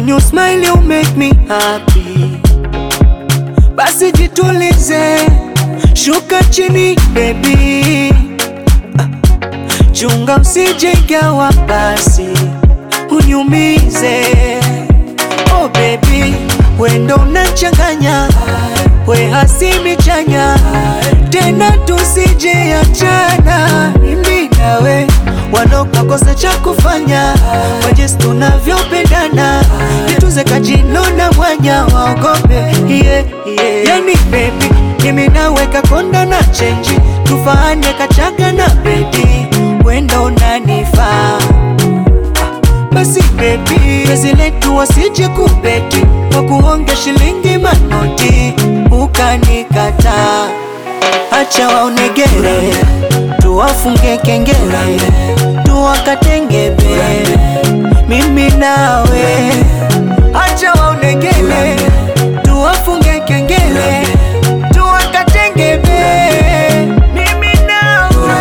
When you smile you make me happy. Basi jitulize, shuka chini baby. Chunga usijegawa basi uniumize. Oh baby, wendo unachanganya, we hasimi chanya, tena tusije achana. Mimi nawe wanokakosa cha kufanya, wajesi tunavyopendana, nituze kajino na mwanya waogope, yeah, yeah. Yani baby, mimi nawe kakonda na chenji, tufanye kachaga na bedi, wendo unanifaa. Basi baby, pezi letu wasije kubeti, kwa kuonge shilingi manoti, ukanikata. Acha waonegere, tuwafunge kengele, tuwakatengebe, mimi nawe. Acha waonegere, tuwafunge kengele, tuwakatengebe, mimi nawe.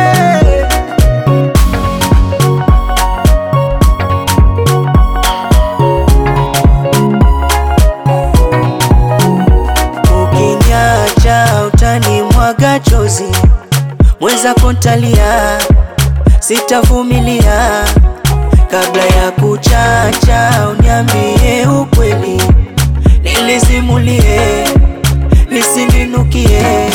Ukiniacha utanimwaga chozi, mwenzako ntalia, sitavumilia. Kabla ya kuchacha uniambie ukweli, nilizimulie, nisininukie.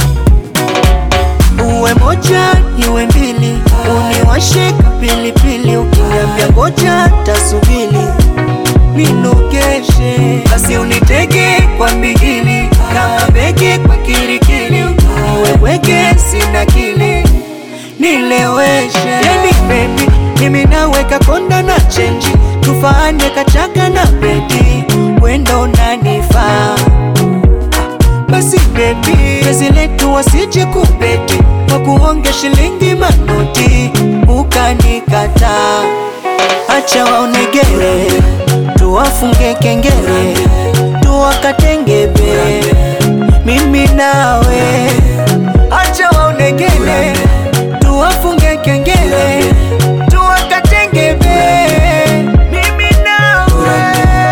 Uwe moja niwe mbili, uniwashe pilipili, ukiniambia ngoja tasubili, ninokeshe. Basi unitege kwa mbigili, kama begi kwa kirikili, uweweke sina kili, nileweshe. Yani baby, mimi nawe kakonda na chenji, tufanye kachaga na bedi, wendo unanifaa. Basi baby, pezi letu wasije kubeti, kwa kuonge shilingi manoti, ukanikata. Acha waonegere, tuwafunge kengele, tuwakatengebe, mimi nawe. Acha waonegere, tuwafunge kengele, tuwakatengebe, mimi nawe.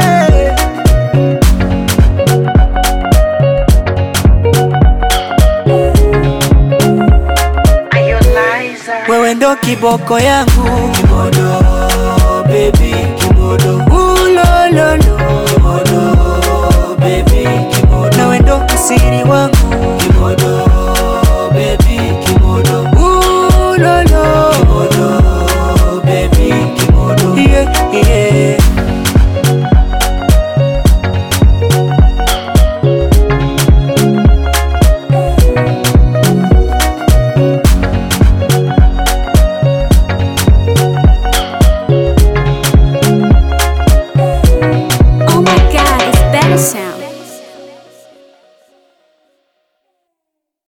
Wewe ndo kiboko yangu, kimodo baby, kimodo ulololo, kimodo baby, kimodo. Na wewe ndo asiri wangu.